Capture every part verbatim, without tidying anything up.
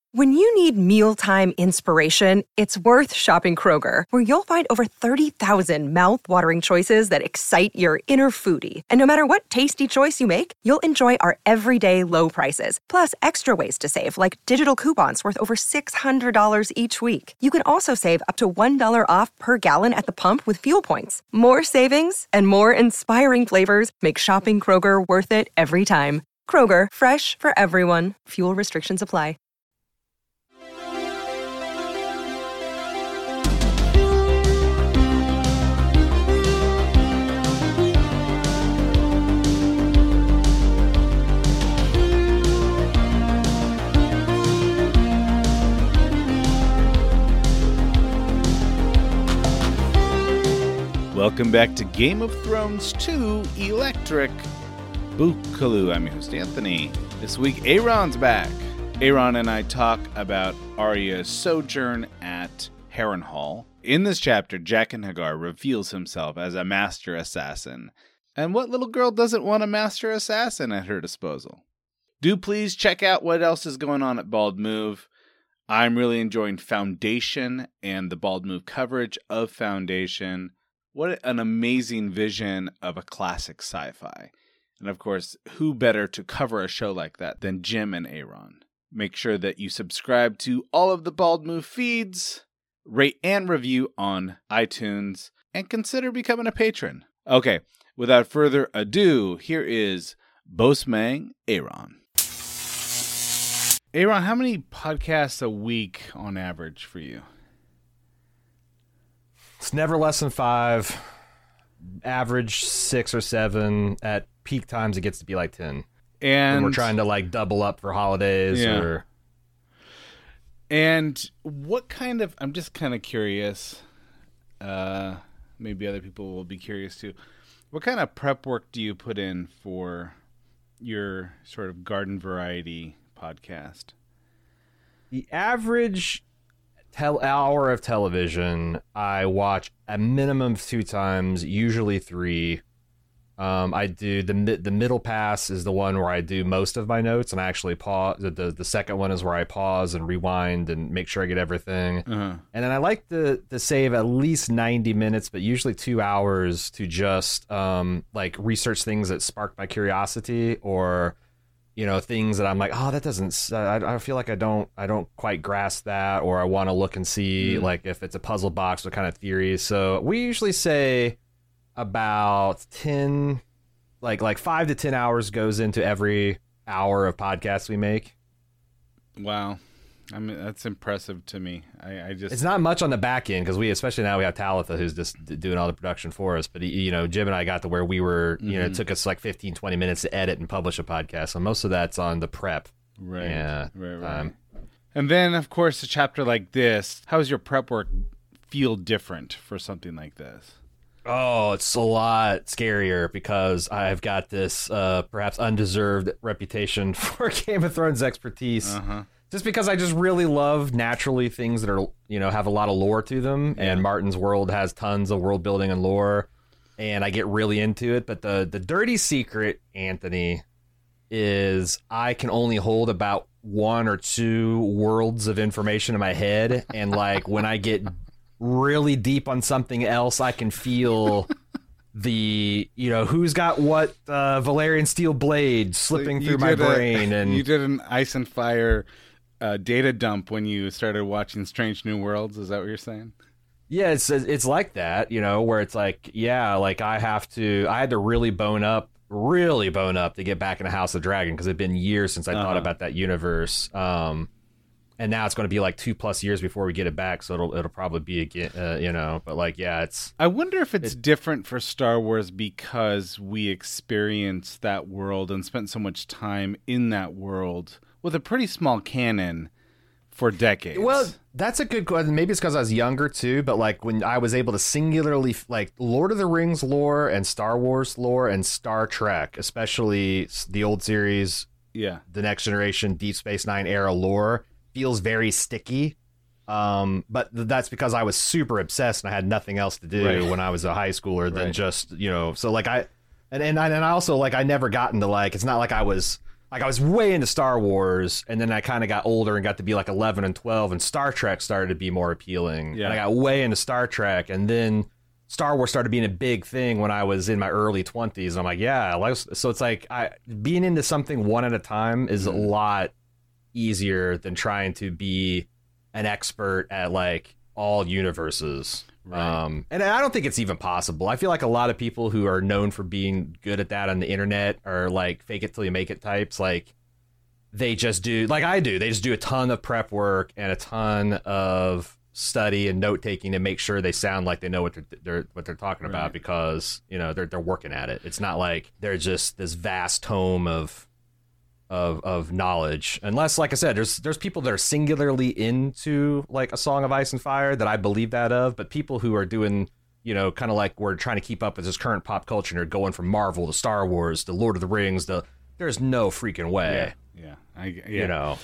When you need mealtime inspiration, it's worth shopping Kroger, where you'll find over thirty thousand mouth-watering choices that excite your inner foodie. And no matter what tasty choice you make, you'll enjoy our everyday low prices, plus extra ways to save, like digital coupons worth over six hundred dollars each week. You can also save up to one dollar off per gallon at the pump with fuel points. More savings and more inspiring flavors make shopping Kroger worth it every time. Kroger, fresh for everyone. Fuel restrictions apply. Welcome back to Game of Thrones two Electric Bookaloo. I'm your host, Anthony. This week, Aaron's back. Aaron and I talk about Arya's sojourn at Harrenhal. In this chapter, Jaqen H'ghar reveals himself as a master assassin. And what little girl doesn't want a master assassin at her disposal? Do please check out what else is going on at Bald Move. I'm really enjoying Foundation and the Bald Move coverage of Foundation. What an amazing vision of a classic sci-fi. And of course, who better to cover a show like that than Jim and Aaron? Make sure that you subscribe to all of the Bald Move feeds, rate and review on iTunes, and consider becoming a patron. Okay, without further ado, here is Bosmang Aaron. Aaron, how many podcasts a week on average for you? It's never less than five. Average six or seven. At peak times, it gets to be like ten. And when we're trying to like double up for holidays. Yeah. Or And what kind of, I'm just kind of curious, uh, maybe other people will be curious too. What kind of prep work do you put in for your sort of garden variety podcast? The average tel- hour of television, I watch a minimum of two times, usually three. Um, I do the mi- the middle pass is the one where I do most of my notes, and I actually pause. The, the, the second one is where I pause and rewind and make sure I get everything. Uh-huh. And then I like to to save at least ninety minutes, but usually two hours to just um like research things that spark my curiosity, or you know, things that I'm like, oh, that doesn't. I, I feel like I don't I don't quite grasp that, or I want to look and see mm. like if it's a puzzle box, what kind of theories. So we usually say about ten, like like five to ten hours goes into every hour of podcasts we make. Wow, I mean that's impressive to me. I, I just it's not much on the back end because we, especially now we have Talitha who's just doing all the production for us. But you know, Jim and I got to where we were. You mm-hmm. know, it took us like fifteen, twenty minutes to edit and publish a podcast. So most of that's on the prep. Right. Yeah. Right. Right. Um, and then, of course, a chapter like this. How does your prep work feel different for something like this? Oh, it's a lot scarier because I've got this uh, perhaps undeserved reputation for Game of Thrones expertise. Uh-huh. Just because I just really love naturally things that are, you know, have a lot of lore to them. Yeah. And Martin's world has tons of world building and lore. And I get really into it. But the, the dirty secret, Anthony, is I can only hold about one or two worlds of information in my head. And like when I get really deep on something else, I can feel the, you know, who's got what uh, Valyrian steel blade slipping so through my brain. A, and you did an Ice and Fire uh, data dump when you started watching Strange New Worlds. Is that what you're saying? Yeah, it's it's like that, you know, where it's like, yeah, like I have to, I had to really bone up, really bone up to get back into House of Dragon because it'd been years since I uh-huh. thought about that universe. Um, And now it's going to be like two plus years before we get it back, so it'll it'll probably be again, uh, you know. But like, yeah, it's. I wonder if it's it, different for Star Wars because we experienced that world and spent so much time in that world with a pretty small canon for decades. Well, that's a good question. Maybe it's because I was younger too. But like when I was able to singularly like Lord of the Rings lore and Star Wars lore and Star Trek, especially the old series, yeah, the Next Generation, Deep Space Nine era lore. Feels very sticky, um, but th- that's because I was super obsessed and I had nothing else to do right. when I was a high schooler than right. just, you know, so like I, and and I, and I also like I never got into like, it's not like I was like I was way into Star Wars, and then I kind of got older and got to be like eleven and twelve, and Star Trek started to be more appealing. Yeah. And I got way into Star Trek, and then Star Wars started being a big thing when I was in my early twenties. I'm like, yeah, like, so it's like I being into something one at a time is a lot easier than trying to be an expert at like all universes. Right. Um, and I don't think it's even possible. I feel like a lot of people who are known for being good at that on the internet are like fake it till you make it types. Like they just do, like I do, they just do a ton of prep work and a ton of study and note taking to make sure they sound like they know what they're, they're what they're talking about, right. Because you know they're they're working at it. It's not like they're just this vast tome of of of knowledge. Unless, like I said, there's there's people that are singularly into like a Song of Ice and Fire that I believe that of, but people who are doing, you know, kind of like we're trying to keep up with this current pop culture and are going from Marvel to Star Wars to Lord of the Rings, the there's no freaking way. Yeah, yeah, I, yeah. You know.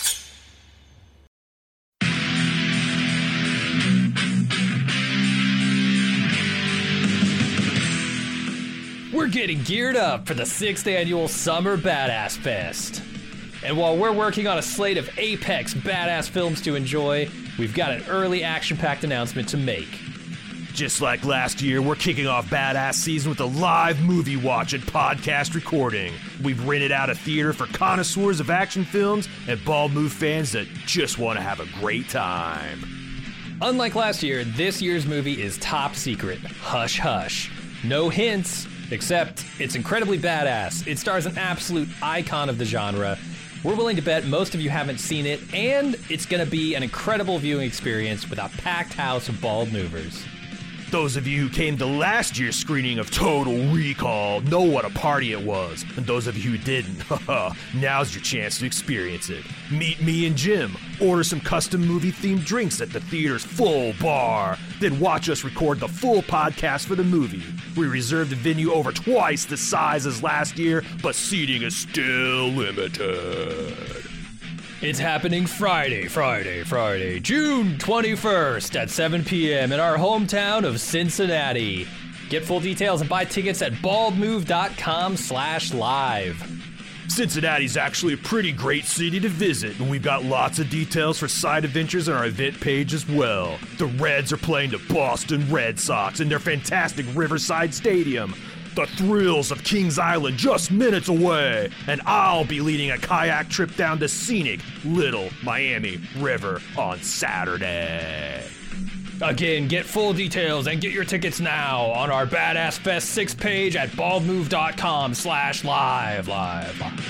We're getting geared up for the sixth annual Summer Badass Fest. And while we're working on a slate of apex badass films to enjoy, we've got an early action-packed announcement to make. Just like last year, we're kicking off Badass Season with a live movie watch and podcast recording. We've rented out a theater for connoisseurs of action films and Bald Move fans that just want to have a great time. Unlike last year, this year's movie is top secret. Hush hush. No hints. Except, it's incredibly badass. It stars an absolute icon of the genre. We're willing to bet most of you haven't seen it, and it's going to be an incredible viewing experience with a packed house of bald movers. Those of you who came to last year's screening of Total Recall know what a party it was. And those of you who didn't, haha, now's your chance to experience it. Meet me and Jim, order some custom movie-themed drinks at the theater's full bar, then watch us record the full podcast for the movie. We reserved the venue over twice the size as last year, but seating is still limited. It's happening Friday, Friday, Friday, June twenty-first at seven p.m. in our hometown of Cincinnati. Get full details and buy tickets at baldmove.com slash live. Cincinnati's actually a pretty great city to visit, and we've got lots of details for side adventures on our event page as well. The Reds are playing the Boston Red Sox in their fantastic Riverside Stadium. The thrills of Kings Island just minutes away, and I'll be leading a kayak trip down the scenic Little Miami River on Saturday. Again, get full details and get your tickets now on our Badass Fest six page at baldmove.com slash live, live, live.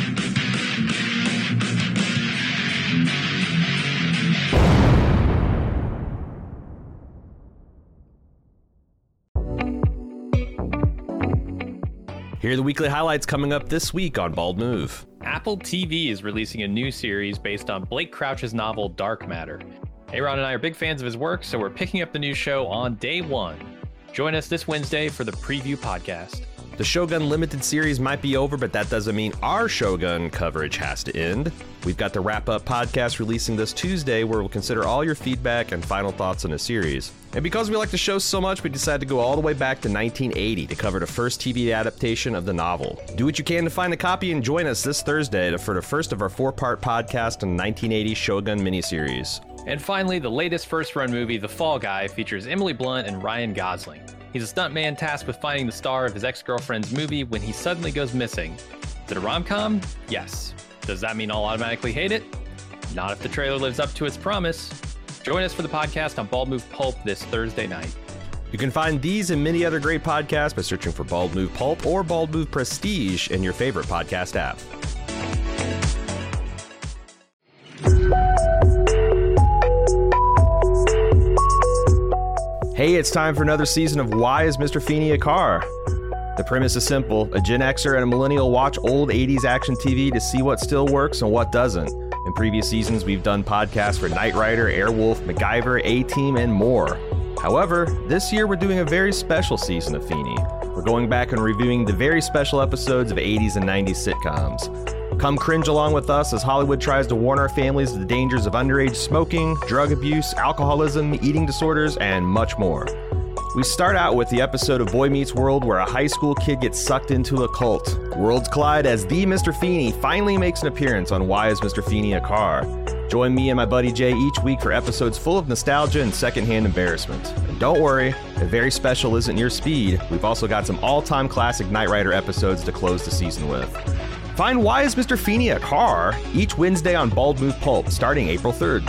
Here are the weekly highlights coming up this week on Bald Move. Apple T V is releasing a new series based on Blake Crouch's novel Dark Matter. Aaron and I are big fans of his work, so we're picking up the new show on day one. Join us this Wednesday for the preview podcast. The Shogun Limited series might be over, but that doesn't mean our Shogun coverage has to end. We've got the wrap-up podcast releasing this Tuesday, where we'll consider all your feedback and final thoughts on the series. And because we like the show so much, we decided to go all the way back to nineteen eighty to cover the first T V adaptation of the novel. Do what you can to find a copy and join us this Thursday for the first of our four-part podcast on the nineteen eighty Shogun miniseries. And finally, the latest first-run movie, The Fall Guy, features Emily Blunt and Ryan Gosling. He's a stuntman tasked with finding the star of his ex-girlfriend's movie when he suddenly goes missing. Is it a rom-com? Yes. Does that mean I'll automatically hate it? Not if the trailer lives up to its promise. Join us for the podcast on Bald Move Pulp this Thursday night. You can find these and many other great podcasts by searching for Bald Move Pulp or Bald Move Prestige in your favorite podcast app. Hey, it's time for another season of Why is Mister Feeney a Car? The premise is simple. A Gen Xer and a millennial watch old eighties action T V to see what still works and what doesn't. In previous seasons, we've done podcasts for Knight Rider, Airwolf, MacGyver, A-Team, and more. However, this year we're doing a very special season of Feeney. We're going back and reviewing the very special episodes of eighties and nineties sitcoms. Come cringe along with us as Hollywood tries to warn our families of the dangers of underage smoking, drug abuse, alcoholism, eating disorders, and much more. We start out with the episode of Boy Meets World where a high school kid gets sucked into a cult. Worlds collide as the Mister Feeney finally makes an appearance on Why Is Mister Feeney a Car? Join me and my buddy Jay each week for episodes full of nostalgia and secondhand embarrassment. And don't worry, if very special isn't your speed, we've also got some all-time classic Knight Rider episodes to close the season with. Find Why Is Mister Feeney a Car? Each Wednesday on Bald Move Pulp, starting April third.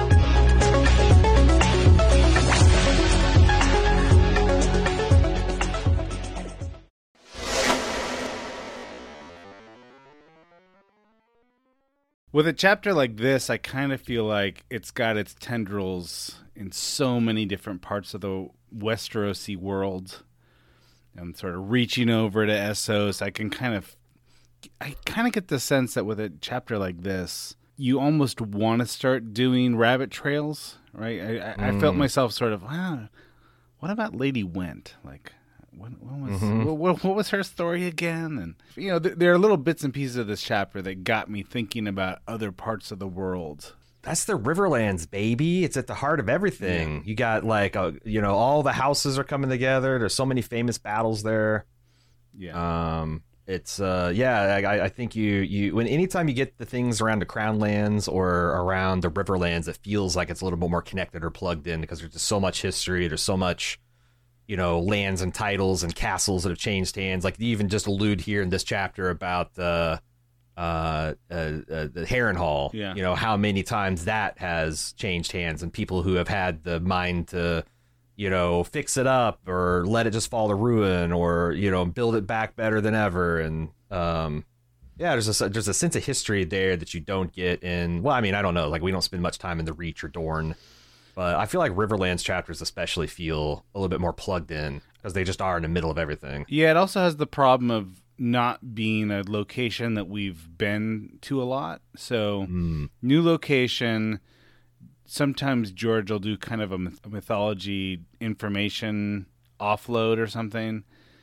With a chapter like this, I kind of feel like it's got its tendrils in so many different parts of the Westerosi world. And sort of reaching over to Essos, I can kind of, I kind of get the sense that with a chapter like this, you almost want to start doing rabbit trails, right? I, I, mm. I felt myself sort of, wow, what about Lady Went? Like, What, what was mm-hmm. what, what was her story again? And you know, th- there are little bits and pieces of this chapter that got me thinking about other parts of the world. That's the Riverlands, baby. It's at the heart of everything. Yeah. You got like, a, you know, all the houses are coming together. There's so many famous battles there. Yeah. Um. It's uh. Yeah. I, I think you you when anytime you get the things around the Crown Lands or around the Riverlands, it feels like it's a little bit more connected or plugged in because there's just so much history. There's so much, you know, lands and titles and castles that have changed hands. Like you even just allude here in this chapter about the uh, uh, uh, the Harrenhal. Yeah. You know, how many times that has changed hands and people who have had the mind to, you know, fix it up or let it just fall to ruin or, you know, build it back better than ever. And um, yeah, there's a, there's a sense of history there that you don't get in, well, I mean, I don't know. Like we don't spend much time in the Reach or Dorne. But I feel like Riverlands chapters especially feel a little bit more plugged in because they just are in the middle of everything. Yeah, it also has the problem of not being a location that we've been to a lot. So mm. new location, sometimes George will do kind of a mythology information offload or something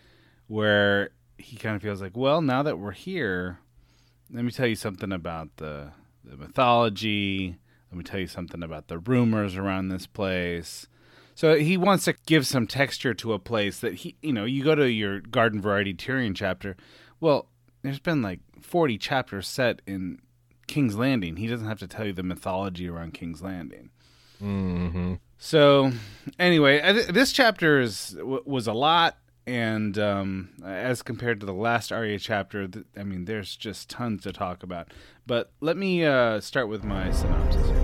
where he kind of feels like, well, now that we're here, let me tell you something about the, the mythology. Let me tell you something about the rumors around this place. So he wants to give some texture to a place that he, you know, you go to your Garden Variety Tyrion chapter. Well, there's been like forty chapters set in King's Landing. He doesn't have to tell you the mythology around King's Landing. Mm-hmm. So anyway, I th- this chapter is w- was a lot. And um, as compared to the last Arya chapter, th- I mean, there's just tons to talk about. But let me uh, start with my synopsis here.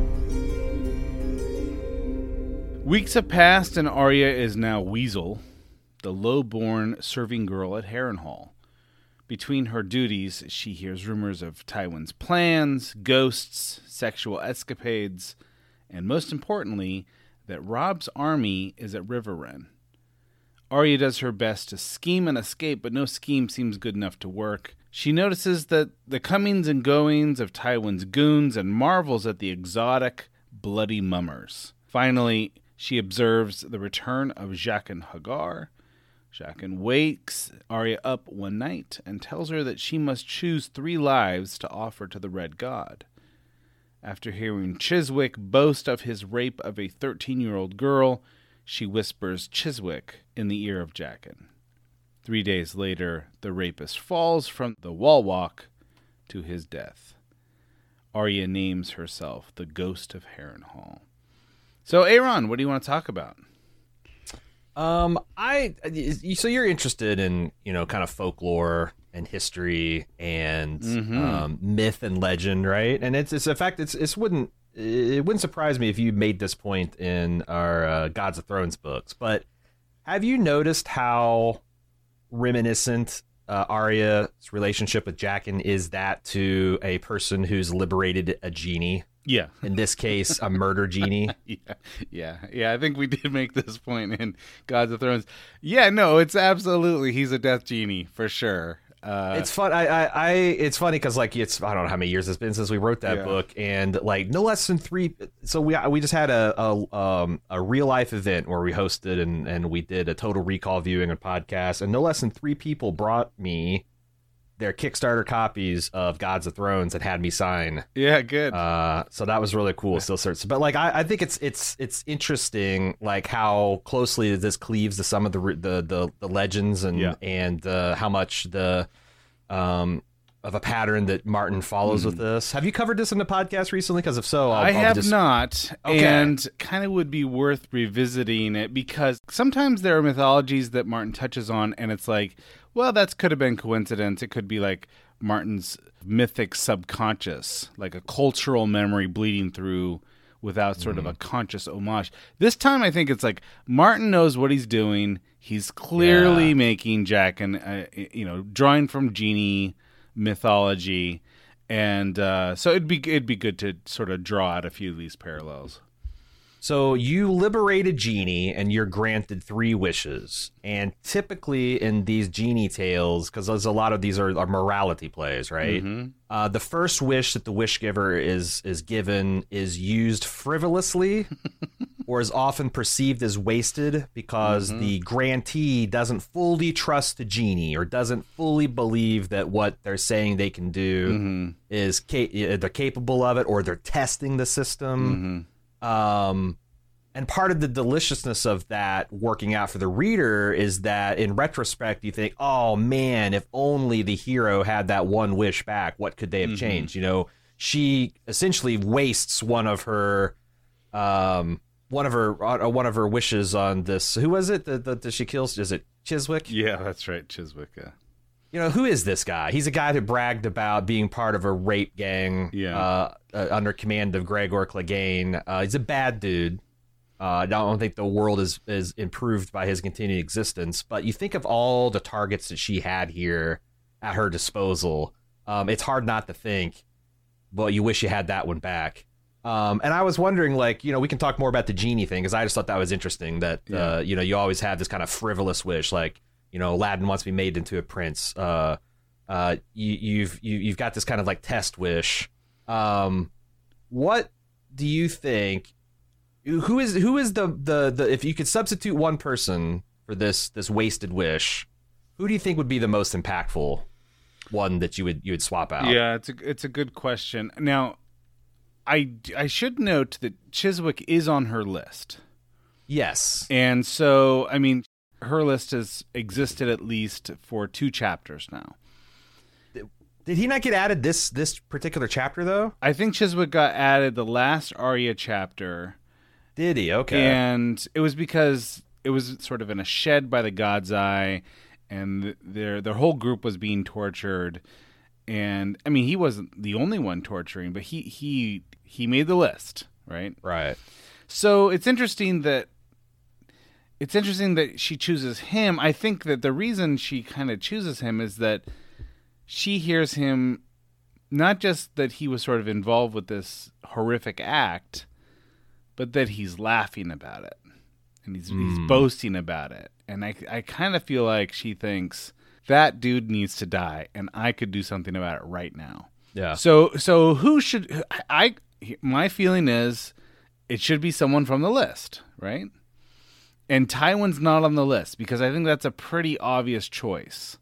Weeks have passed, and Arya is now Weasel, the low-born serving girl at Harrenhal. Between her duties, she hears rumors of Tywin's plans, ghosts, sexual escapades, and most importantly, that Robb's army is at Riverrun. Arya does her best to scheme and escape, but no scheme seems good enough to work. She notices that the comings and goings of Tywin's goons and marvels at the exotic, bloody mummers. Finally, she observes the return of Jaqen H'ghar. Jaqen wakes Arya up one night and tells her that she must choose three lives to offer to the Red God. After hearing Chiswick boast of his rape of a thirteen-year-old girl, she whispers Chiswick in the ear of Jaqen. Three days later, the rapist falls from the wall walk to his death. Arya names herself the Ghost of Harrenhal. So, Aaron, what do you want to talk about? Um, I so you're interested in, you know, kind of folklore and history and mm-hmm. um, myth and legend, right? And it's it's in fact it's it's wouldn't it wouldn't surprise me if you made this point in our uh, Gods of Thrones books. But have you noticed how reminiscent uh, Arya's relationship with Jaqen is that to a person who's liberated a genie? Yeah. In this case, a murder genie. yeah, yeah, yeah. I think we did make this point in Gods of Thrones. Yeah, no, it's absolutely he's a death genie for sure. Uh, it's fun. I, I, I it's funny because like it's I don't know how many years it's been since we wrote that yeah. book, and like no less than three. So we we just had a a, um, a real life event where we hosted and and we did a Total Recall viewing and podcast, and no less than three people brought me their Kickstarter copies of Gods of Thrones and had me sign. Yeah, good. Uh, so that was really cool. Still search, but like I, I think it's it's it's interesting, like how closely this cleaves to some of the the the, the legends and Yeah. and uh, how much the um of a pattern that Martin follows mm. with this. Have you covered this in the podcast recently? Because if so, I'll, I I'll have just... not, okay. and kind of would be worth revisiting it because sometimes there are mythologies that Martin touches on, and it's like, well, that could have been coincidence. It could be like Martin's mythic subconscious, like a cultural memory bleeding through without sort mm. of a conscious homage. This time, I think it's like Martin knows what he's doing. He's clearly yeah. making Jack and uh, you know, drawing from Genie mythology, and uh, so it'd be it'd be good to sort of draw out a few of these parallels. So you liberated Genie, and you're granted three wishes. And typically in these Genie tales, because there's a lot of these are, are morality plays, right? Mm-hmm. Uh, the first wish that the wish giver is is given is used frivolously, or is often perceived as wasted because mm-hmm. the grantee doesn't fully trust the Genie or doesn't fully believe that what they're saying they can do mm-hmm. is ca- they're capable of it, or they're testing the system. Mm-hmm. Um, and part of the deliciousness of that working out for the reader is that in retrospect, you think, oh man, if only the hero had that one wish back, what could they have mm-hmm. changed? You know, she essentially wastes one of her, um, one of her, uh, one of her wishes on this. Who was it that, that, that she kills? Is it Chiswick? Yeah, that's right. Chiswick. Yeah. You know, who is this guy? He's a guy who bragged about being part of a rape gang yeah. uh, uh, under command of Gregor Clegane. Uh, he's a bad dude. Uh, I don't think the world is, is improved by his continued existence. But you think of all the targets that she had here at her disposal. Um, it's hard not to think, well, you wish you had that one back. Um, and I was wondering, like, you know, we can talk more about the Genie thing, because I just thought that was interesting that, yeah. uh, you know, you always have this kind of frivolous wish, like, you know, Aladdin wants to be made into a prince. Uh, uh, you, you've you, you've got this kind of like test wish. Um, what do you think? Who is who is the, the the if you could substitute one person for this this wasted wish, who do you think would be the most impactful one that you would you would swap out? Yeah, it's a it's a good question. Now, I I should note that Chiswick is on her list. Yes, and so I mean. Her list has existed at least for two chapters now. Did he not get added this this particular chapter, though? I think Chiswick got added the last Arya chapter. Did he? Okay. And it was because it was sort of in a shed by the God's Eye, and their their whole group was being tortured. And, I mean, he wasn't the only one torturing, but he he he made the list, right? Right. So it's interesting that It's interesting that she chooses him. I think that the reason she kind of chooses him is that she hears him, not just that he was sort of involved with this horrific act, but that he's laughing about it. And he's, mm. he's boasting about it. And I, I kind of feel like she thinks, that dude needs to die, and I could do something about it right now. Yeah. So, so who should... I? My feeling is it should be someone from the list, right? And Tywin's not on the list because I think that's a pretty obvious choice.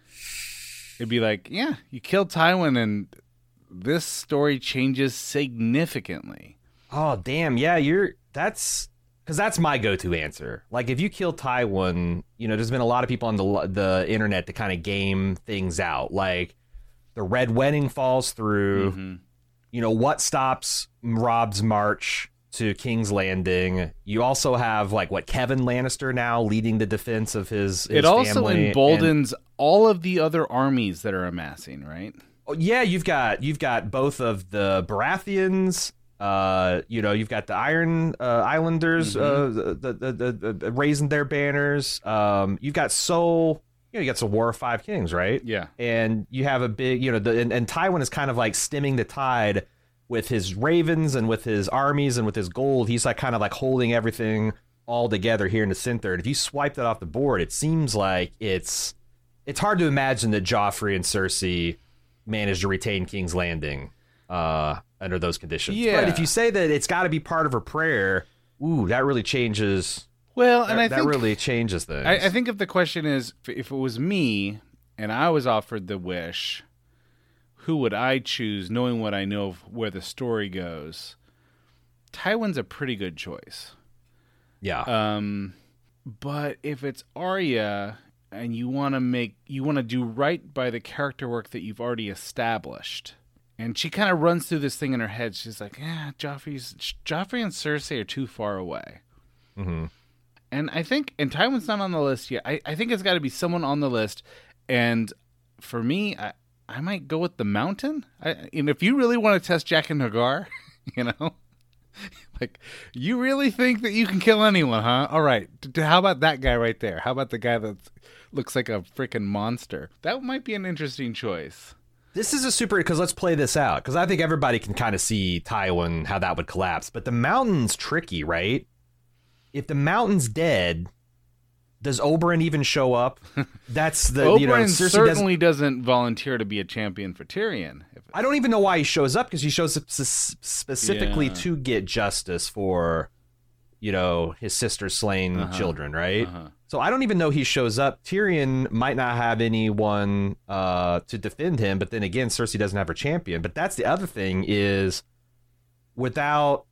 It'd be like, yeah, you kill Tywin and this story changes significantly. Oh, damn. Yeah, you're that's because that's my go-to answer. Like, if you kill Tywin, you know, there's been a lot of people on the the internet to kind of game things out. Like, the Red Wedding falls through. Mm-hmm. You know, what stops Robb's march to King's Landing? You also have, like, what, Kevin Lannister now leading the defense of his, his it also family. emboldens and, all of the other armies that are amassing, right? Oh, yeah, you've got you've got both of the Baratheons. Uh, you know, you've got the Iron uh, Islanders mm-hmm. uh, the, the, the, the raising their banners. Um, you've got so you know you got some War of Five Kings, right? Yeah, and you have a big you know the and, and Tywin is kind of like stemming the tide with his ravens and with his armies and with his gold. He's like kind of like holding everything all together here in the center. And if you swipe that off the board, it seems like it's it's hard to imagine that Joffrey and Cersei managed to retain King's Landing uh, under those conditions. Yeah. But if you say that it's got to be part of her prayer, ooh, that really changes. Well, and that, I that think really changes things. I, I think if the question is, if it was me and I was offered the wish, who would I choose knowing what I know of where the story goes? Tywin's a pretty good choice. Yeah. Um, but if it's Arya and you want to make, you want to do right by the character work that you've already established, and she kind of runs through this thing in her head. She's like, yeah, Joffrey's, Joffrey and Cersei are too far away. Mm-hmm. And I think, and Tywin's not on the list yet. I, I think it's got to be someone on the list. And for me, I, I might go with the Mountain. I, and if you really want to test Jaqen H'ghar, you know, like, you really think that you can kill anyone, huh? All right. How about that guy right there? How about the guy that looks like a freaking monster? That might be an interesting choice. This is a super, because let's play this out, because I think everybody can kind of see Tywin, how that would collapse. But the Mountain's tricky, right? If the Mountain's dead, does Oberyn even show up? That's the, Oberyn you know, Cersei certainly doesn't... doesn't volunteer to be a champion for Tyrion. I don't even know why he shows up, because he shows up s- specifically Yeah. to get justice for, you know, his sister's slain Uh-huh. children, right? Uh-huh. So I don't even know he shows up. Tyrion might not have anyone uh, to defend him, but then again, Cersei doesn't have her champion. But that's the other thing is, without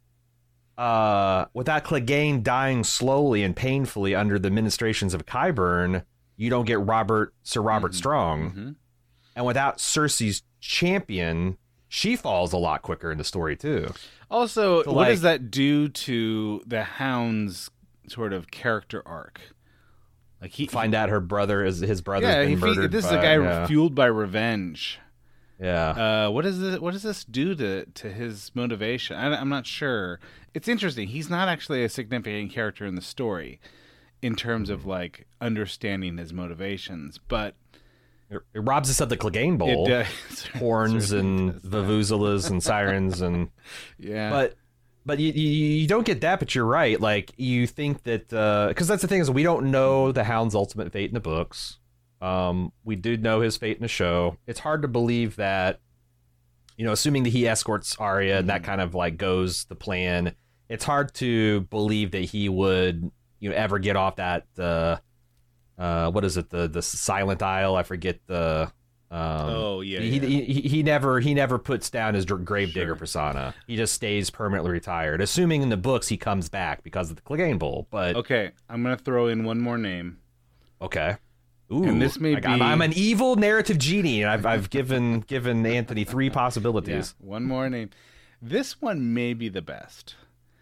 uh, without Clegane dying slowly and painfully under the ministrations of Qyburn, you don't get Robert Sir Robert Mm-hmm. Strong. Mm-hmm. And without Cersei's champion, she falls a lot quicker in the story too. Also, So, what like- does that do to the Hound's sort of character arc? Like he Find out her brother is his brother's yeah, been he, fe- murdered. this is by- a guy yeah. fueled by revenge. Yeah. Uh, what does this? What does this do to to his motivation? I, I'm not sure. It's interesting. He's not actually a significant character in the story in terms of like understanding his motivations, but It, it robs us of the Clegane Bowl. it does. Horns certainly and does that. vuvuzelas and sirens and Yeah, but but you, you you don't get that. But you're right. Like you think that because that's the thing is we don't know the Hound's ultimate fate in the books. Um, we do know his fate in the show. It's hard to believe that, you know, assuming that he escorts Arya and that kind of like goes the plan. It's hard to believe that he would, you know, ever get off that. Uh, uh, what is it? The the Silent Isle. I forget the. Um, Oh, yeah, He, yeah. He, he he never he never puts down his dr- gravedigger Sure. persona. He just stays permanently retired. Assuming in the books he comes back because of the Clegane Bowl. But okay. I'm gonna throw in one more name. okay. Ooh, And this may like, I'm, be- I'm an evil narrative genie, and I've I've given given Anthony three possibilities. Yeah, one more name. This one may be the best.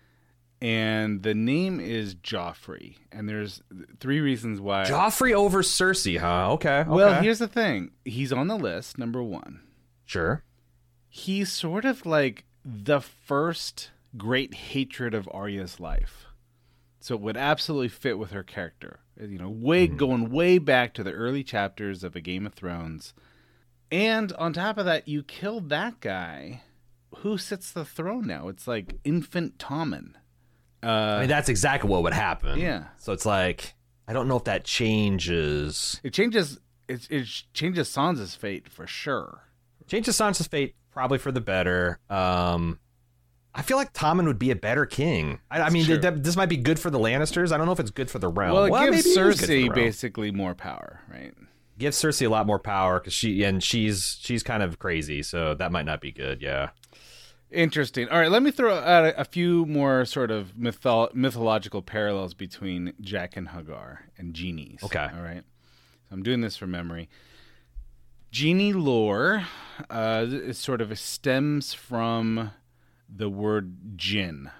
And the name is Joffrey. And there's three reasons why. Joffrey over Cersei, huh? Okay. okay. Well, here's the thing. He's on the list, number one. sure. He's sort of like the first great hatred of Arya's life. So it would absolutely fit with her character. You know, way going way back to the early chapters of A Game of Thrones. And on top of that, you killed that guy. Who sits the throne now? It's like infant Tommen. Uh, I mean, that's exactly what would happen. Yeah. So it's like I don't know if that changes. it changes. It, it changes Sansa's fate for sure. Changes Sansa's fate probably for the better. Um, I feel like Tommen would be a better king. I, I mean, true. th- th- this might be good for the Lannisters. I don't know if it's good for the realm. Well, it maybe gives is good for the Cersei realm. basically more power, right? Gives Cersei a lot more power because she and she's she's kind of crazy, so that might not be good. Yeah. Interesting. All right, let me throw out a, a few more sort of mytho- mythological parallels between Jaqen H'ghar and genies. Okay. All right. So I'm doing this from memory. Genie lore uh, is sort of stems from the word jinn.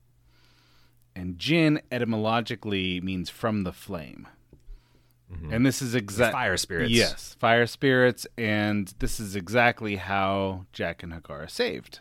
And jinn etymologically means from the flame. And this is exactly Fire spirits. Yes, fire spirits, and this is exactly how Jaqen H'ghar is saved.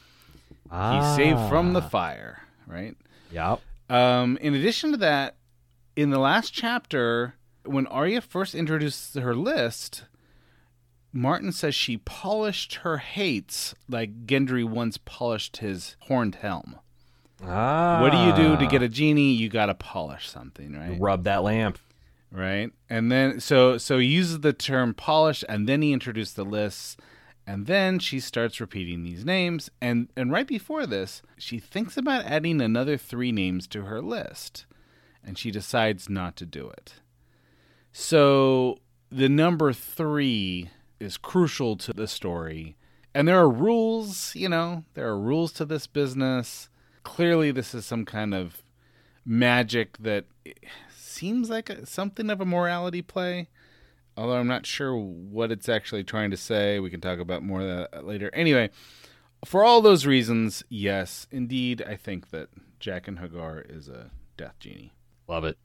Ah. He's saved from the fire, right? Yep. Um, in addition to that, in the last chapter, when Arya first introduces her list, Martin says she polished her hates like Gendry once polished his horned helm. Ah. What do you do to get a genie? You got to polish something, right? Rub that lamp. Right. And then, so so he uses the term polish, and then he introduced the lists, and then she starts repeating these names. And, and right before this, she thinks about adding another three names to her list, and she decides not to do it. So the number three is crucial to the story. And there are rules, you know, there are rules to this business. Clearly, this is some kind of magic that seems like a, something of a morality play. Although I'm not sure what it's actually trying to say. We can talk about more of that later. Anyway, for all those reasons, yes, indeed, I think that Jaqen H'ghar is a death genie. Love it.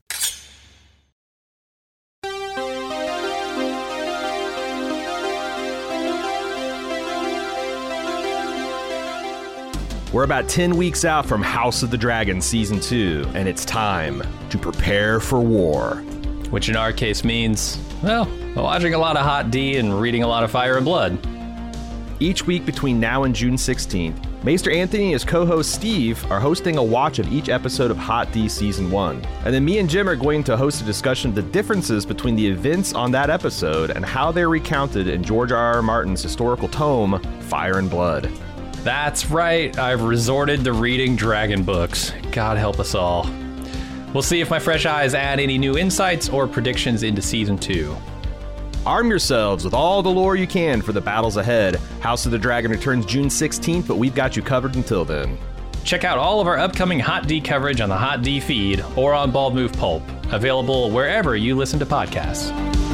We're about ten weeks out from House of the Dragon Season two, and it's time to prepare for war. Which in our case means, well, watching a lot of Hot D and reading a lot of Fire and Blood. Each week between now and June sixteenth, Maester Anthony and his co-host Steve are hosting a watch of each episode of Hot D Season one. And then me and Jim are going to host a discussion of the differences between the events on that episode and how they're recounted in George R. R. Martin's historical tome, Fire and Blood. That's right, I've resorted to reading dragon books. God help us all. We'll see if my fresh eyes add any new insights or predictions into Season two. Arm yourselves with all the lore you can for the battles ahead. House of the Dragon returns June sixteenth, but we've got you covered until then. Check out all of our upcoming Hot D coverage on the Hot D feed or on Bald Move Pulp, available wherever you listen to podcasts.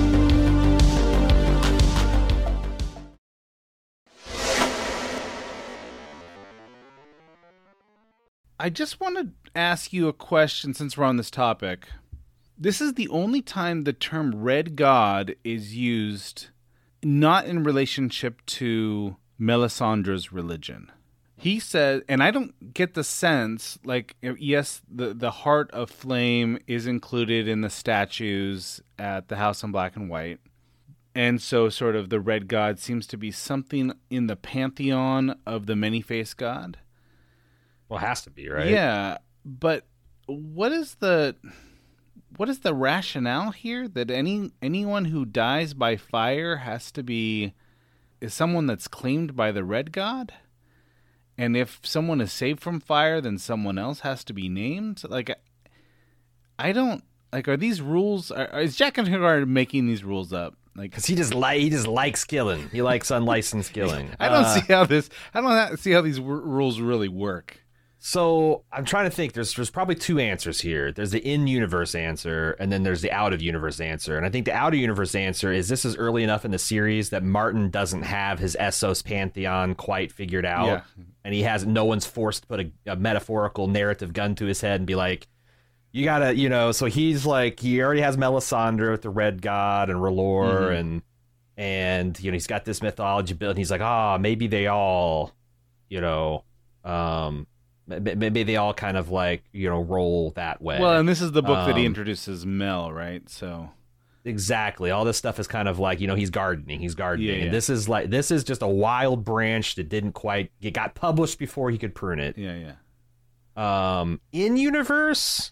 I just want to ask you a question since we're on this topic. This is the only time the term Red God is used not in relationship to Melisandre's religion. He said, and I don't get the sense, like, yes, the, the Heart of Flame is included in the statues at the House in Black and White. And so sort of the Red God seems to be something in the pantheon of the many-faced God. Well, it has to be, right? Yeah, but what is the what is the rationale here that any anyone who dies by fire has to be is someone that's claimed by the Red God? And if someone is saved from fire, then someone else has to be named? Like, I don't like. Are these rules? Are, is Jaqen H'ghar making these rules up? Like, because he just li- he just likes killing. He likes unlicensed killing. I don't uh, see how this. I don't see how these w- rules really work. So I'm trying to think. There's there's probably two answers here. There's the in-universe answer, and then there's the out-of-universe answer. And I think the out-of-universe answer is this is early enough in the series that Martin doesn't have his Essos pantheon quite figured out, yeah. and he has no one's forced to put a, a metaphorical narrative gun to his head and be like, you gotta, you know. So he's like, he already has Melisandre with the Red God and R'hllor, mm-hmm. and and you know he's got this mythology built. And he's like, ah, oh, maybe they all, you know, um. Maybe they all kind of like, you know, roll that way. Well, and this is the book um, that he introduces Mel, right? So exactly. All this stuff is kind of like, you know, he's gardening. He's gardening. Yeah, yeah. And this is like, this is just a wild branch that didn't quite, it got published before he could prune it. Yeah, yeah. Um, in universe,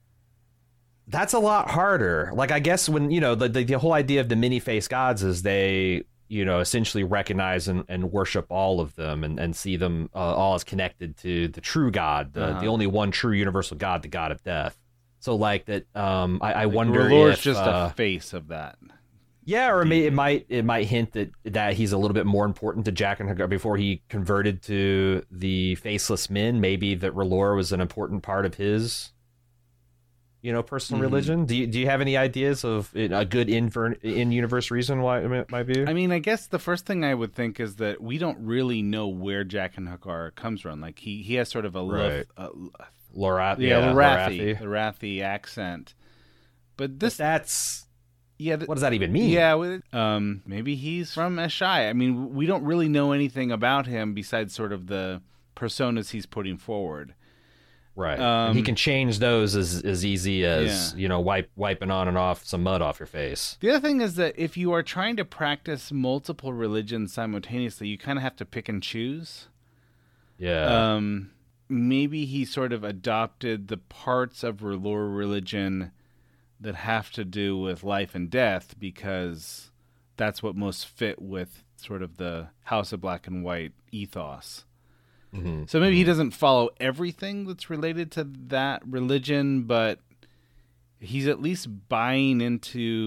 that's a lot harder. Like, I guess when, you know, the, the, the whole idea of the many-faced gods is they, you know, essentially recognize and, and worship all of them and, and see them uh, all as connected to the true God, the, uh-huh. the only one true universal God, the God of death. So like that, um, I, I like wonder R'hllor's if just uh, a face of that. Yeah, or it, may, it might it might hint that that he's a little bit more important to Jaqen H'ghar before he converted to the Faceless Men. Maybe that R'hllor was an important part of his, you know, personal mm-hmm. religion. Do you do you have any ideas of a good in in universe reason why it might be? I mean, I guess the first thing I would think is that we don't really know where Jaqen H'ghar comes from. Like he, he has sort of a right. uh, Lorathi, yeah, yeah, Lorathi, Lorathi accent. But this but that's yeah. Th- what does that even mean? Yeah, um, maybe he's from Ashai. I mean, we don't really know anything about him besides sort of the personas he's putting forward. Right. Um, and he can change those as as easy as, yeah. you know, wipe wiping on and off some mud off your face. The other thing is that if you are trying to practice multiple religions simultaneously, you kind of have to pick and choose. Yeah. Um, maybe he sort of adopted the parts of R'hllor religion that have to do with life and death because that's what most fit with sort of the House of Black and White ethos. Mm-hmm. So maybe he doesn't follow everything that's related to that religion, but he's at least buying into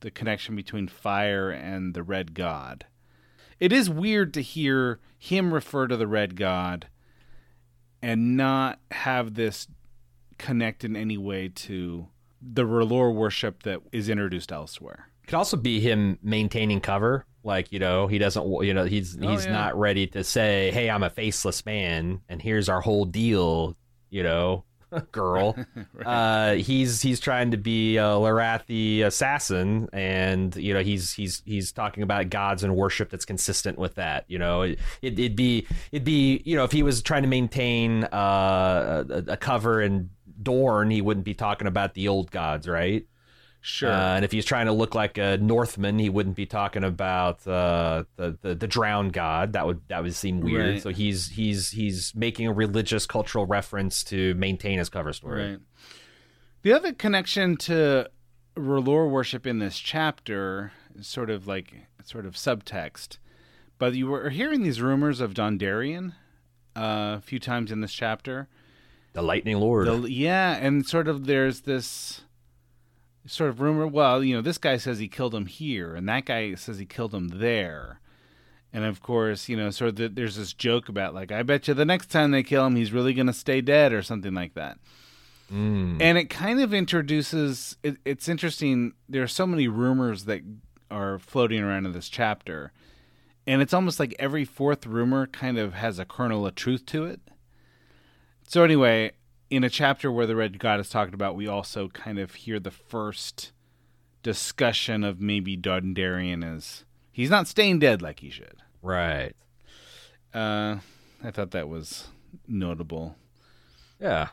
the connection between fire and the red god. It is weird to hear him refer to the red god and not have this connect in any way to the R'hllor worship that is introduced elsewhere. It could also be him maintaining cover. Like, you know, he doesn't, you know, he's Oh, he's yeah. not ready to say, hey, I'm a faceless man, and here's our whole deal, you know, girl. uh, he's he's trying to be a Larathi assassin, and, you know, he's he's he's talking about gods and worship that's consistent with that. You know, it, it, it'd be, it'd be, you know, if he was trying to maintain uh, a, a cover in Dorne, he wouldn't be talking about the old gods, right? Sure. Uh, and if he's trying to look like a Northman, he wouldn't be talking about uh, the, the the drowned god. That would that would seem weird. Right. So he's he's he's making a religious cultural reference to maintain his cover story. Right. The other connection to R'hllor worship in this chapter is sort of like sort of subtext, but you were hearing these rumors of Dondarrion uh, a few times in this chapter. The Lightning Lord. The, yeah, and sort of there's this sort of rumor. Well, you know, this guy says he killed him here, and that guy says he killed him there. And of course, you know, sort of the, there's this joke about like, I bet you the next time they kill him, he's really going to stay dead or something like that. Mm. And it kind of introduces. It, it's interesting. There are so many rumors that are floating around in this chapter, and it's almost like every fourth rumor kind of has a kernel of truth to it. So anyway, in a chapter where the Red God is talked about, we also kind of hear the first discussion of maybe Dondarrion as he's not staying dead like he should. Right. Uh, I thought that was notable. Yeah.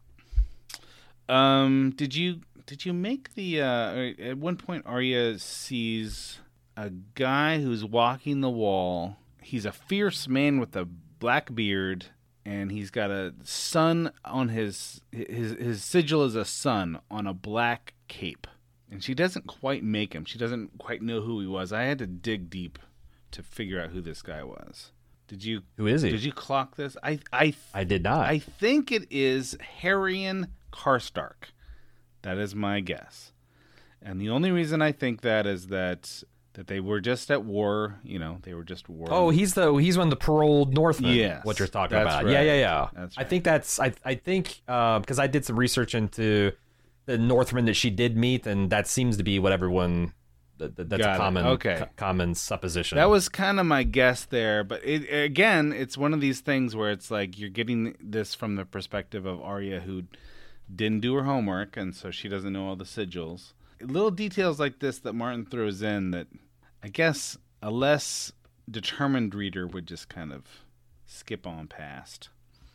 Um, did you did you make the uh, at one point Arya sees a guy who's walking the wall. He's a fierce man with a black beard. And he's got a sun on his, his his sigil is a sun on a black cape. And she doesn't quite make him. She doesn't quite know who he was. I had to dig deep to figure out who this guy was. Did you? Who is he? Did you clock this? I I I did not. I think it is Harrion Karstark. That is my guess. And the only reason I think that is that that they were just at war, you know, they were just war. Oh, he's the he's one of the paroled Northmen. Yes, what you're talking that's about? right. Yeah, yeah, yeah. That's I right. think that's I I think because I did some research into the Northmen that she did meet, and that seems to be what everyone that, that- that's Got a it. common Okay. co- common supposition. That was kind of my guess there, but it, again, it's one of these things where it's like you're getting this from the perspective of Arya, who didn't do her homework, and so she doesn't know all the sigils. Little details like this that Martin throws in that I guess a less determined reader would just kind of skip on past.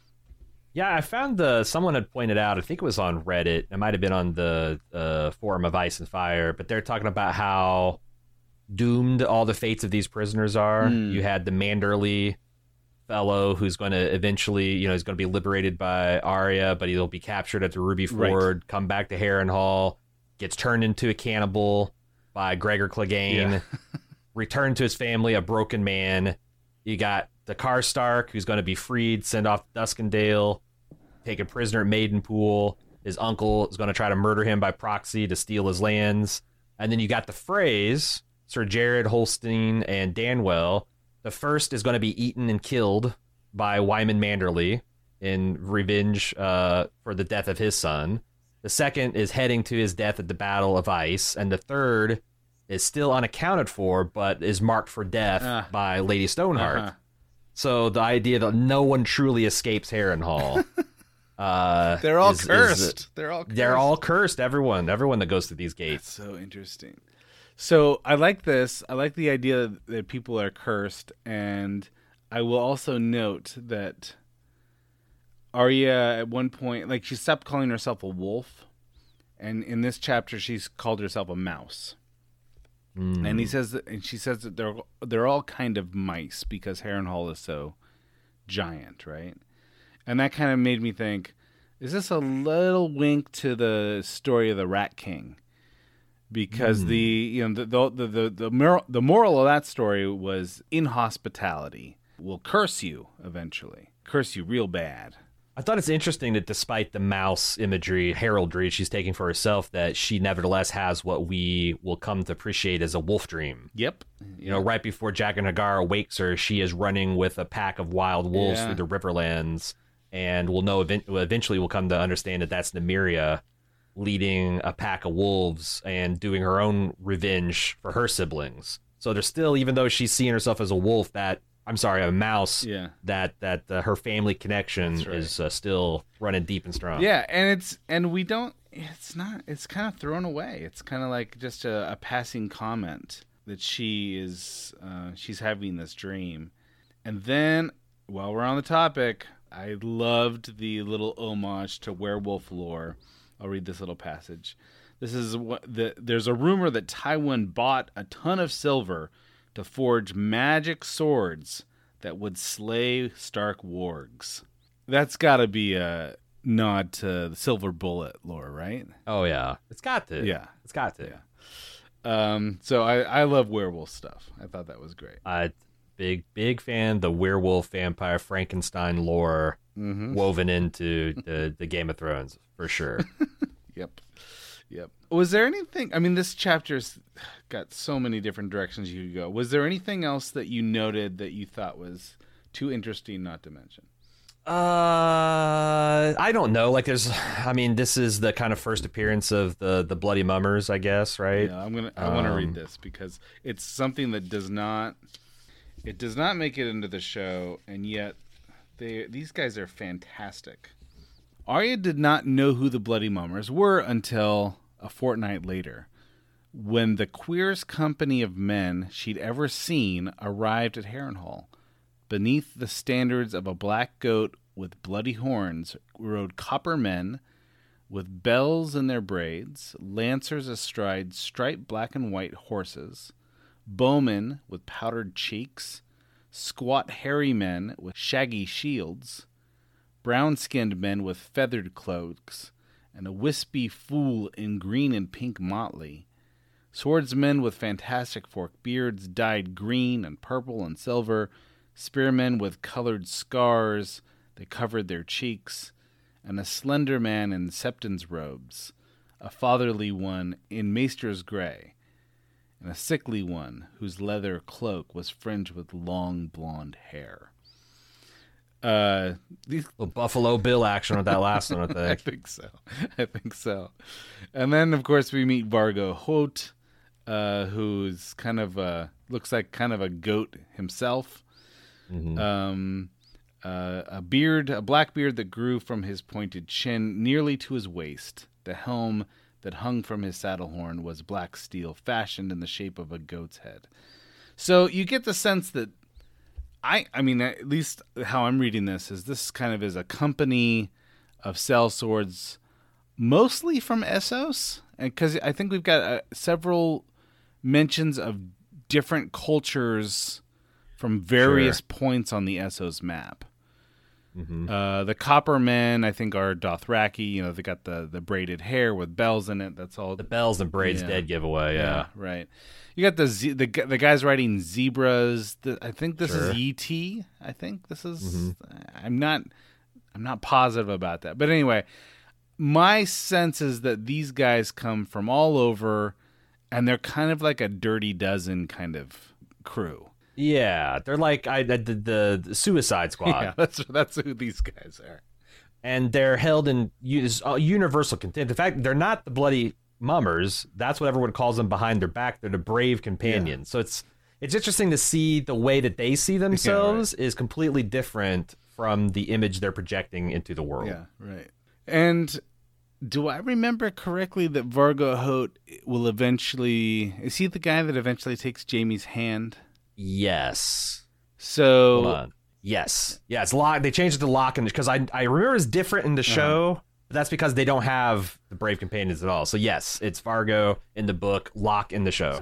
Yeah, I found the someone had pointed out. I think it was on Reddit. It might have been on the uh, forum of Ice and Fire, but they're talking about how doomed all the fates of these prisoners are. Mm. You had the Manderley fellow who's going to eventually, you know, he's going to be liberated by Arya, but he'll be captured at the Ruby Ford, Right. come back to Harrenhal, gets turned into a cannibal by Gregor Clegane, Yeah. returned to his family a broken man. You got the Karstark, who's going to be freed, sent off to Duskendale, taken prisoner at Maidenpool. His uncle is going to try to murder him by proxy to steal his lands. And then you got the Freys, Sir Jared Holstein and Danwell. The first is going to be eaten and killed by Wyman Manderley in revenge uh, for the death of his son. The second is heading to his death at the Battle of Ice. And the third is still unaccounted for, but is marked for death Ah. by Lady Stoneheart. Uh-huh. So the idea that no one truly escapes Harrenhal. uh, They're all is- is- cursed. they're all cursed. they're all cursed. Everyone, everyone that goes through these gates. So interesting. So I like this. I like the idea that people are cursed, and I will also note that Arya at one point, like she stopped calling herself a wolf, and in this chapter she's called herself a mouse. And he says that, and she says that they're they're all kind of mice because Harrenhal is so giant, right? And that kind of made me think, is this a little wink to the story of the Rat King? Because the you know the the the the moral, the moral of that story was inhospitality will curse you eventually, curse you real bad. I thought it's interesting that despite the mouse imagery, heraldry she's taking for herself, that she nevertheless has what we will come to appreciate as a wolf dream. Yep. You know, right before Jack and Hagar wakes her, she is running with a pack of wild wolves Yeah. through the Riverlands, and we'll know event- eventually we'll come to understand that that's Nymeria leading a pack of wolves and doing her own revenge for her siblings. So there's still, even though she's seeing herself as a wolf, that I'm sorry, a mouse. Yeah. That that uh, her family connection That's right. is uh, still running deep and strong. Yeah, and it's and we don't. It's not. It's kind of thrown away. It's kind of like just a, a passing comment that she is. Uh, she's having this dream, and then while we're on the topic, I loved the little homage to werewolf lore. I'll read this little passage. This is what the. There's a rumor that Tywin bought a ton of silver to forge magic swords that would slay Stark wargs. That's got to be a nod to the Silver Bullet lore, right? Oh yeah, it's got to. Yeah. it's got to. Yeah. Um, so I, I love werewolf stuff. I thought that was great. I big big fan the werewolf, vampire, Frankenstein lore Mm-hmm. woven into the the Game of Thrones for sure. Yep. Yep. Was there anything, I mean, this chapter's got so many different directions you could go. Was there anything else that you noted that you thought was too interesting not to mention? Uh, I don't know. Like, there's, I mean, this is the kind of first appearance of the the Bloody Mummers, I guess, right? Yeah, I'm gonna. I want to read Um, this because it's something that does not. It does not make it into the show, and yet they these guys are fantastic. Arya did not know who the Bloody Mummers were until a fortnight later, when the queerest company of men she'd ever seen arrived at Harrenhal. Beneath the standards of a black goat with bloody horns rode copper men with bells in their braids, lancers astride striped black and white horses, bowmen with powdered cheeks, squat hairy men with shaggy shields, brown-skinned men with feathered cloaks, and a wispy fool in green and pink motley. Swordsmen with fantastic forked beards dyed green and purple and silver, spearmen with colored scars that covered their cheeks, and a slender man in Septon's robes, a fatherly one in maester's gray, and a sickly one whose leather cloak was fringed with long blonde hair. Uh, these Little Buffalo Bill action with that last one, I I think. think so. I think so. And then, of course, we meet Vargo Hoat, uh, who's kind of a, looks like kind of a goat himself. Mhm. Um, uh, a beard, a black beard that grew from his pointed chin nearly to his waist. The helm that hung from his saddle horn was black steel, fashioned in the shape of a goat's head. So you get the sense that I, I mean, at least how I'm reading this is this kind of is a company of sellswords, mostly from Essos, and because I think we've got uh, several mentions of different cultures from various Sure. points on the Essos map. Mhm. Uh, the copper men, I think, are Dothraki. You know, they got the, the braided hair with bells in it. That's all. The bells and braids Yeah. dead giveaway, yeah. right. You got the ze- the gu- the guys riding zebras. The, I think this Sure. is E T. I think this is. Mhm. I'm not. I'm not positive about that. But anyway, my sense is that these guys come from all over, and they're kind of like a Dirty Dozen kind of crew. Yeah, they're like I, the, the, the Suicide Squad. Yeah, that's that's who these guys are. And they're held in u- uh, universal contempt. In fact, they're not the Bloody Mummers. That's what everyone calls them behind their back. They're the brave companions. So it's it's interesting to see the way that they see themselves is completely different from the image they're projecting into the world. Yeah, right. And do I remember correctly that Vargo Hoat will eventually... Is he the guy that eventually takes Jaime's hand? Yes. So... Hold on. Yes. Yeah, it's lock. They changed it to lock and because I I remember it's different in the show. But that's because they don't have the brave companions at all. So yes, it's Vargo in the book, Locke in the show.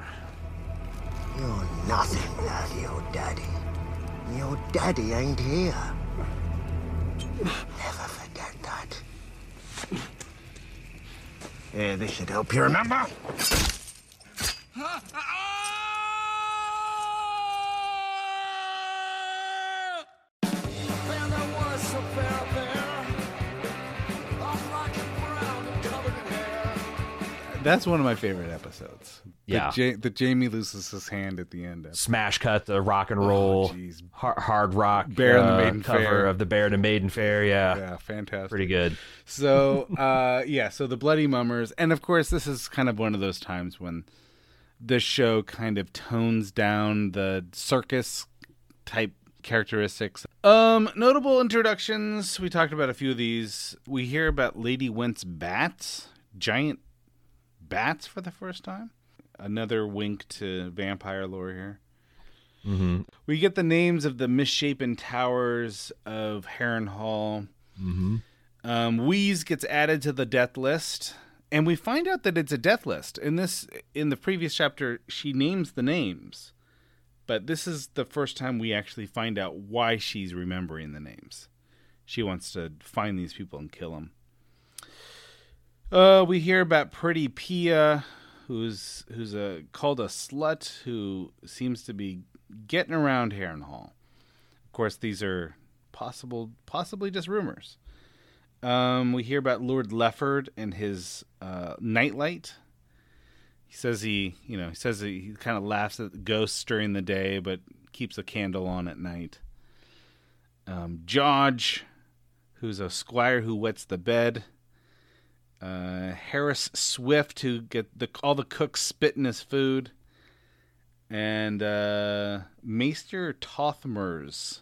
You're nothing without your daddy. Your daddy ain't here. Never forget that. Yeah, this should help you remember. that's one of my favorite episodes. Yeah. The, ja- the Jamie loses his hand at the end. Episode. Smash cut the rock and roll, Oh, jeez. hard, hard rock Bear and the uh, Maiden cover Fair. of the Bear and the Maiden Fair. Yeah, Yeah, fantastic. pretty good. So, uh, yeah, so the Bloody Mummers. And, of course, this is kind of one of those times when the show kind of tones down the circus-type characteristics. Um, notable introductions. We talked about a few of these. We hear about Lady Went's bats. Giant bats for the first time. Another wink to vampire lore here. Mm-hmm. We get the names of the misshapen towers of Harrenhal. Mm-hmm. Um, Wheeze gets added to the death list, and we find out that it's a death list. In this, in the previous chapter, she names the names, but this is the first time we actually find out why she's remembering the names. She wants to find these people and kill them. Uh, we hear about Pretty Pia, who's who's a called a slut, who seems to be getting around Harrenhal. Of course, these are possible, possibly just rumors. Um, we hear about Lord Lefford and his uh, nightlight. He says he, you know, he says he, he kind of laughs at ghosts during the day, but keeps a candle on at night. Um, Jodge, who's a squire who wets the bed. Uh, Harris Swift, who get the all the cooks spit in his food. And uh, Maester Tothmers.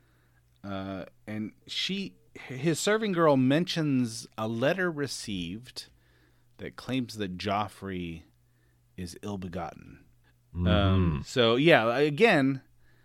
Uh, and she, his serving girl mentions a letter received that claims that Joffrey is ill-begotten. Mm-hmm. Um, so yeah, again,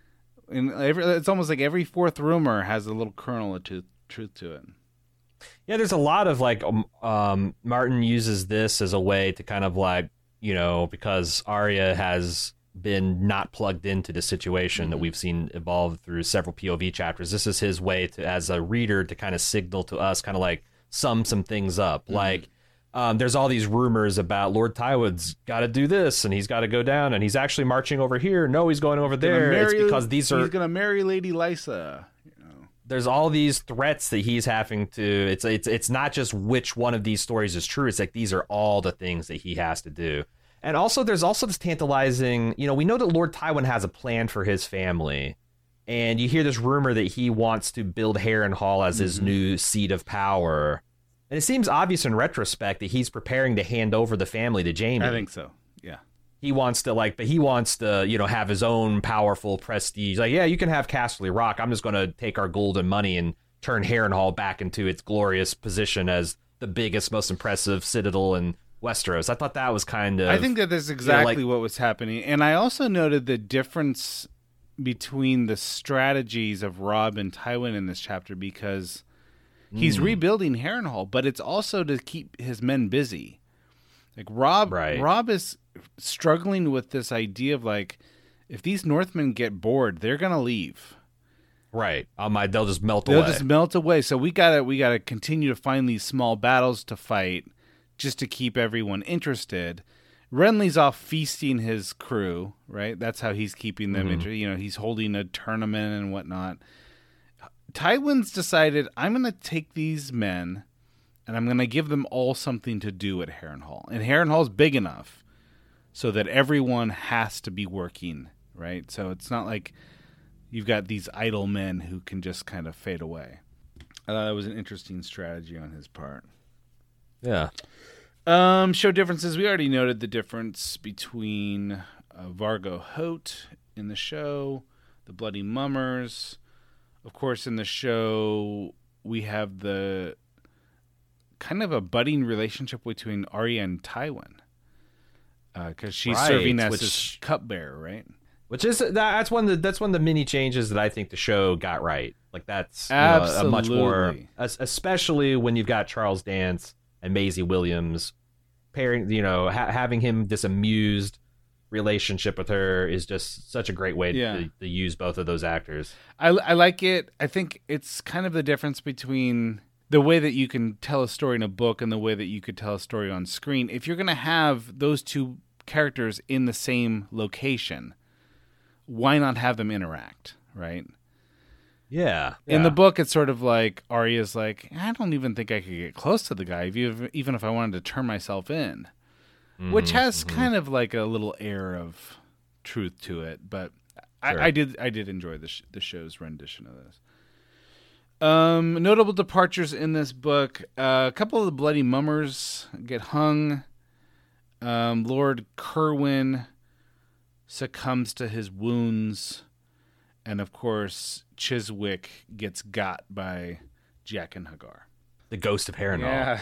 in every, it's almost like every fourth rumor has a little kernel of truth, truth to it. Yeah, there's a lot of like um, um, Martin uses this as a way to kind of like, you know, because Arya has been not plugged into the situation mm-hmm. that we've seen evolve through several P O V chapters. This is his way to, as a reader, to kind of signal to us, kind of like sum some things up. Mm-hmm. Like, um, there's all these rumors about Lord Tywin's got to do this and he's got to go down and he's actually marching over here. No, he's going over there. Marry, it's because these are he's going to marry Lady Lysa. There's all these threats that he's having to. It's it's it's not just which one of these stories is true. It's like these are all the things that he has to do. And also, there's also this tantalizing. You know, we know that Lord Tywin has a plan for his family, and you hear this rumor that he wants to build Harrenhal as his mm-hmm. new seat of power. And it seems obvious in retrospect that he's preparing to hand over the family to Jaime. I think so. Yeah. He wants to like, but he wants to, you know, have his own powerful prestige. Like, yeah, you can have Casterly Rock. I'm just going to take our golden money and turn Harrenhal back into its glorious position as the biggest, most impressive citadel in Westeros. I thought that was kind of. I think that that's exactly you know, like, what was happening, and I also noted the difference between the strategies of Robb and Tywin in this chapter because he's mm. rebuilding Harrenhal, but it's also to keep his men busy. Like Robb, right. Robb is struggling with this idea of like, if these Northmen get bored, they're gonna leave. Right. On my, they'll just melt they'll away. They'll just melt away. So we gotta we gotta continue to find these small battles to fight, just to keep everyone interested. Renly's off feasting his crew, right? That's how he's keeping them mm-hmm. interested. You know, he's holding a tournament and whatnot. Tywin's decided, I'm gonna take these men. And I'm going to give them all something to do at Harrenhal. And Harrenhal's big enough so that everyone has to be working, right? So it's not like you've got these idle men who can just kind of fade away. I thought that was an interesting strategy on his part. Yeah. Um, show differences. We already noted the difference between uh, Vargo Hoat in the show, the Bloody Mummers. Of course, in the show, we have the kind of a budding relationship between Arya and Tywin, because uh, she's right, serving as which, his cupbearer, right? Which is that, that's one of the that's one of the many changes that I think the show got right. Like that's you know, Absolutely. a much more, especially when you've got Charles Dance and Maisie Williams pairing. You know, ha- having him this amused relationship with her is just such a great way yeah. to, to use both of those actors. I I like it. I think it's kind of the difference between the way that you can tell a story in a book and the way that you could tell a story on screen. If you're going to have those two characters in the same location, why not have them interact, right? Yeah. In yeah. the book, it's sort of like Arya's like, I don't even think I could get close to the guy, even if I wanted to turn myself in. Mm-hmm, which has mm-hmm. kind of like a little air of truth to it. But Sure. I, I did I did enjoy the sh- the show's rendition of this. Um, notable departures in this book: uh, a couple of the bloody mummers get hung. Um, Lord Kerwin succumbs to his wounds, and of course, Chiswick gets got by Jaqen H'ghar. The ghost of Harrenhal. Yeah,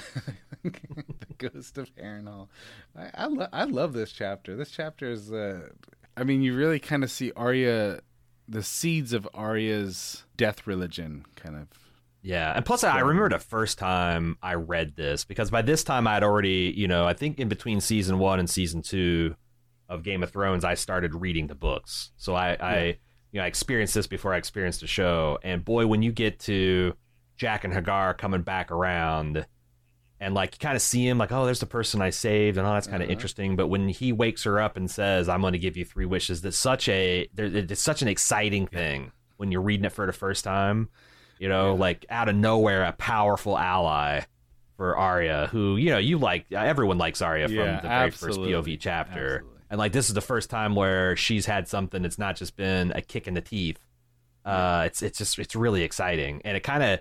the ghost of Harrenhal. I I, lo- I love this chapter. This chapter is, uh, I mean, you really kind of see Arya, the seeds of Arya's death religion, kind of. Yeah, and plus I remember the first time I read this, because by this time I'd already, you know, I think in between season one and season two of Game of Thrones, I started reading the books. So I, yeah. I you know, I experienced this before I experienced the show. And boy, when you get to Jaqen H'ghar coming back around, and like you kind of see him like, oh, there's the person I saved, and oh, that's kind of uh-huh. interesting. But when he wakes her up and says, "I'm going to give you three wishes," that's such a it's such an exciting thing when you're reading it for the first time. You know, yeah. like out of nowhere, a powerful ally for Arya, who, you know, you like, everyone likes Arya from yeah, the very absolutely. first P O V chapter. Absolutely. And like, this is the first time where she's had something that's not just been a kick in the teeth. Uh, it's, it's just, it's really exciting. And it kind of,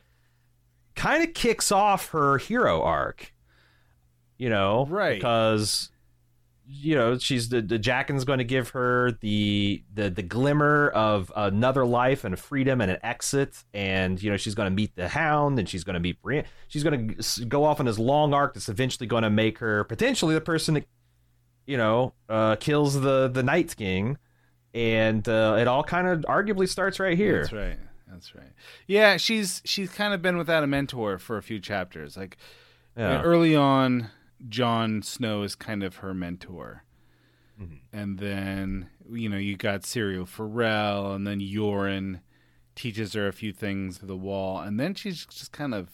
kind of kicks off her hero arc, you know, right? Because, you know, she's the, the Jaqen's going to give her the, the the glimmer of another life and freedom and an exit, and you know she's going to meet the Hound, and she's going to meet Brienne. She's going to go off on this long arc that's eventually going to make her potentially the person that, you know, uh, kills the the Night King, and uh, it all kind of arguably starts right here. That's right. That's right. Yeah, she's she's kind of been without a mentor for a few chapters. Like yeah. early on, Jon Snow is kind of her mentor. Mm-hmm. And then, you know, you got Syrio Forel, and then Yoren teaches her a few things to the wall, and then she's just kind of,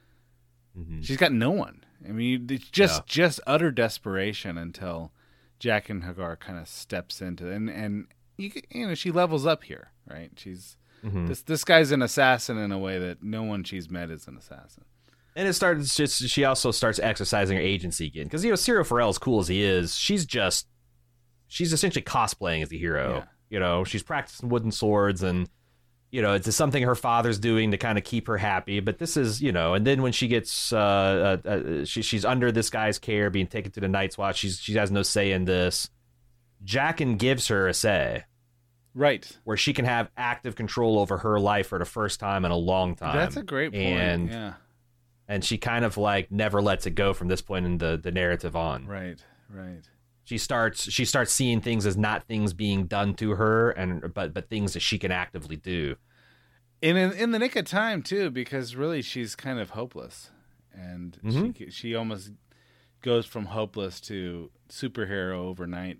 mm-hmm. she's got no one. I mean, it's just, yeah. just utter desperation until Jaqen H'ghar kind of steps into it. And, and you, you know, she levels up here, right? She's, mm-hmm. this, this guy's an assassin in a way that no one she's met is an assassin. And it starts just, she also starts exercising her agency again. Because, you know, Syrio Forel, as cool as he is, she's just, she's essentially cosplaying as a hero. Yeah. You know, she's practicing wooden swords, and, you know, it's something her father's doing to kind of keep her happy. But this is, you know, and then when she gets, uh, uh, uh she, she's under this guy's care, being taken to the Night's Watch, she's, she has no say in this. Jaqen gives her a say. Right. Where she can have active control over her life for the first time in a long time. That's a great point, and, yeah. And she kind of like never lets it go from this point in the, the narrative on. Right, right. She starts she starts seeing things as not things being done to her, and but but things that she can actively do. And in in the nick of time too, because really she's kind of hopeless, and mm-hmm. she she almost goes from hopeless to superhero overnight.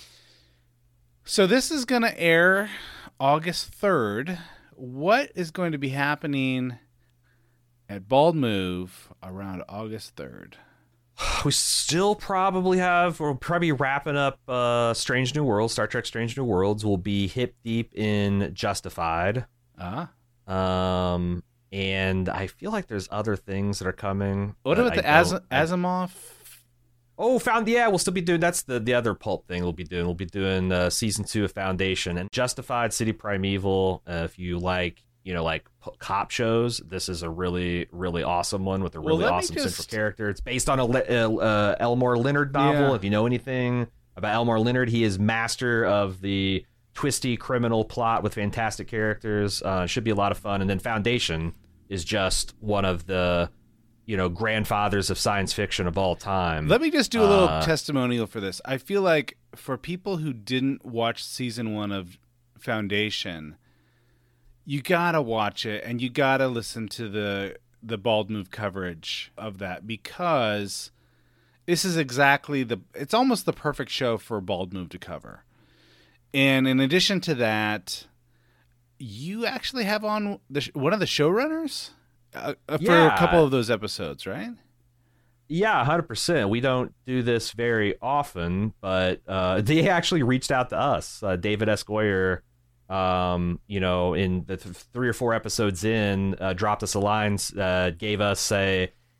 So this is going to air August third. What is going to be happening at Bald Move around August third? We still probably have, we'll probably be wrapping up uh, Strange New Worlds, Star Trek Strange New Worlds. We'll be hip deep in Justified. Uh-huh. Um, and I feel like there's other things that are coming. What about the Az- Asimov? Oh, found yeah, we'll still be doing, that's the, the other pulp thing we'll be doing. We'll be doing uh, season two of Foundation and Justified, City Primeval. Uh, if you like, you know, like cop shows, this is a really, really awesome one with a really well, awesome just... central character. It's based on a uh, uh, Elmore Leonard novel. Yeah. If you know anything about Elmore Leonard, he is master of the twisty criminal plot with fantastic characters. Uh, should be a lot of fun. And then Foundation is just one of the, you know, grandfathers of science fiction of all time. Let me just do a little uh, testimonial for this. I feel like for people who didn't watch season one of Foundation, you gotta watch it, and you gotta listen to the the Bald Move coverage of that, because this is exactly the, it's almost the perfect show for Bald Move to cover. And in addition to that, you actually have on the, one of the showrunners uh, for yeah. a couple of those episodes, right? Yeah, one hundred percent. We don't do this very often, but uh, they actually reached out to us. Uh, David S. Goyer, um, you know, in the th- three or four episodes in, uh, dropped us a line, uh, gave us a,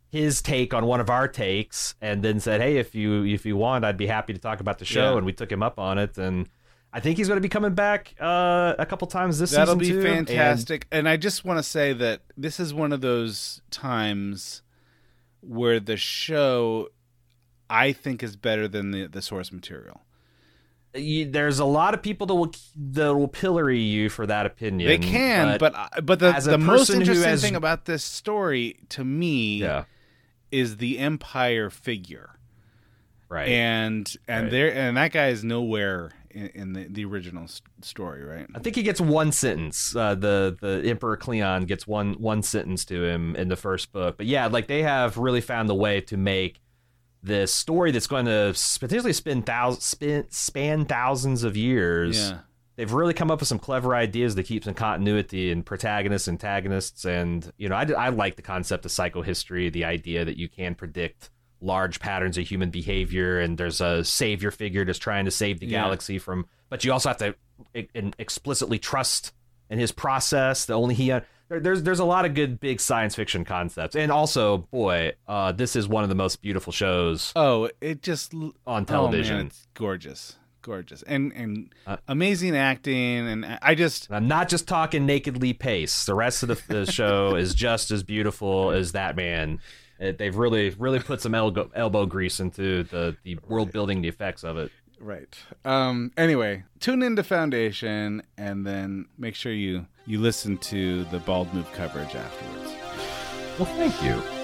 his take on one of our takes, and then said, "Hey, if you if you want, I'd be happy to talk about the show." Yeah. And we took him up on it, and I think he's going to be coming back uh, a couple times this That'll season be too. fantastic. And, and I just want to say that this is one of those times where the show, I think, is better than the, the source material. You, there's a lot of people that will that will pillory you for that opinion. They can, but but, but the, as a the most person who interesting has- thing about this story to me yeah, is the Empire figure. right. And and Right. there and that guy is nowhere in, in the, the original s- story, right? I think he gets one sentence. Uh, the the Emperor Cleon gets one one sentence to him in the first book. But yeah, like they have really found the way to make this story that's going to potentially spin thousands, spin, span thousands of years. Yeah. They've really come up with some clever ideas that keep some continuity in protagonists, antagonists, and you know, I, I like the concept of psychohistory, the idea that you can predict large patterns of human behavior, and there's a savior figure that's trying to save the Yeah. galaxy from, but you also have to e- explicitly trust in his process that only he. There, there's there's a lot of good big science fiction concepts, and also, boy, uh, this is one of the most beautiful shows Oh, it just l- on Oh, television. man, it's gorgeous, gorgeous, and and Uh, amazing acting, and I just And I'm not just talking nakedly Pace. The rest of the, the show is just as beautiful as that man. It, they've really, really put some elbow, elbow grease into the, the world building, the effects of it. right. Um. Anyway, tune into Foundation, and then make sure you you listen to the Bald Move coverage afterwards. Well, thank you.